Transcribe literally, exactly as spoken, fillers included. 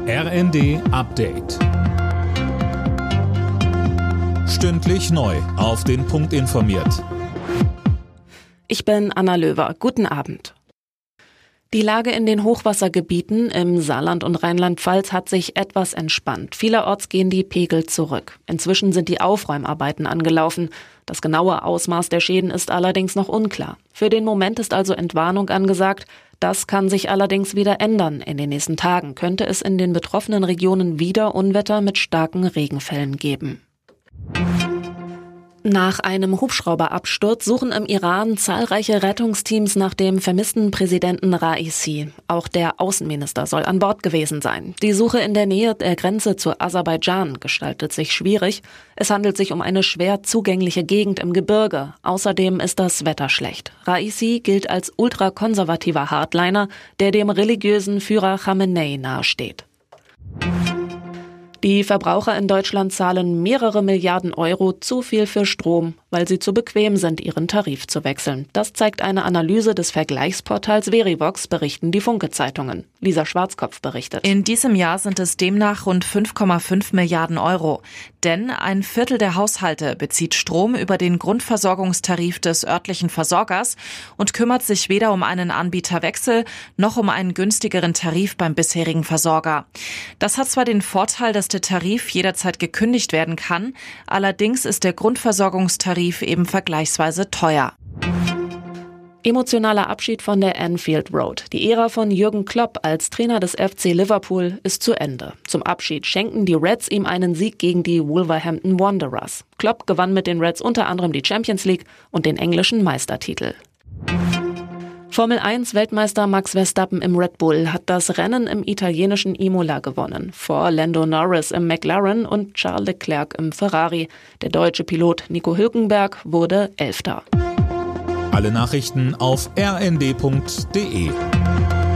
R N D Update. Stündlich neu auf den Punkt informiert. Ich bin Anna Löwer. Guten Abend. Die Lage in den Hochwassergebieten im Saarland und Rheinland-Pfalz hat sich etwas entspannt. Vielerorts gehen die Pegel zurück. Inzwischen sind die Aufräumarbeiten angelaufen. Das genaue Ausmaß der Schäden ist allerdings noch unklar. Für den Moment ist also Entwarnung angesagt. Das kann sich allerdings wieder ändern. In den nächsten Tagen könnte es in den betroffenen Regionen wieder Unwetter mit starken Regenfällen geben. Nach einem Hubschrauberabsturz suchen im Iran zahlreiche Rettungsteams nach dem vermissten Präsidenten Raisi. Auch der Außenminister soll an Bord gewesen sein. Die Suche in der Nähe der Grenze zu Aserbaidschan gestaltet sich schwierig. Es handelt sich um eine schwer zugängliche Gegend im Gebirge. Außerdem ist das Wetter schlecht. Raisi gilt als ultrakonservativer Hardliner, der dem religiösen Führer Khamenei nahesteht. Die Verbraucher in Deutschland zahlen mehrere Milliarden Euro zu viel für Strom, weil sie zu bequem sind, ihren Tarif zu wechseln. Das zeigt eine Analyse des Vergleichsportals Verivox, berichten die Funke-Zeitungen. Lisa Schwarzkopf berichtet. In diesem Jahr sind es demnach rund fünf Komma fünf Milliarden Euro. Denn ein Viertel der Haushalte bezieht Strom über den Grundversorgungstarif des örtlichen Versorgers und kümmert sich weder um einen Anbieterwechsel noch um einen günstigeren Tarif beim bisherigen Versorger. Das hat zwar den Vorteil, dass der Tarif jederzeit gekündigt werden kann, allerdings ist der Grundversorgungstarif eben vergleichsweise teuer. Emotionaler Abschied von der Anfield Road. Die Ära von Jürgen Klopp als Trainer des F C Liverpool ist zu Ende. Zum Abschied schenken die Reds ihm einen Sieg gegen die Wolverhampton Wanderers. Klopp gewann mit den Reds unter anderem die Champions League und den englischen Meistertitel. Formel eins Weltmeister Max Verstappen im Red Bull hat das Rennen im italienischen Imola gewonnen. Vor Lando Norris im McLaren und Charles Leclerc im Ferrari. Der deutsche Pilot Nico Hülkenberg wurde Elfter. Alle Nachrichten auf r n d punkt d e.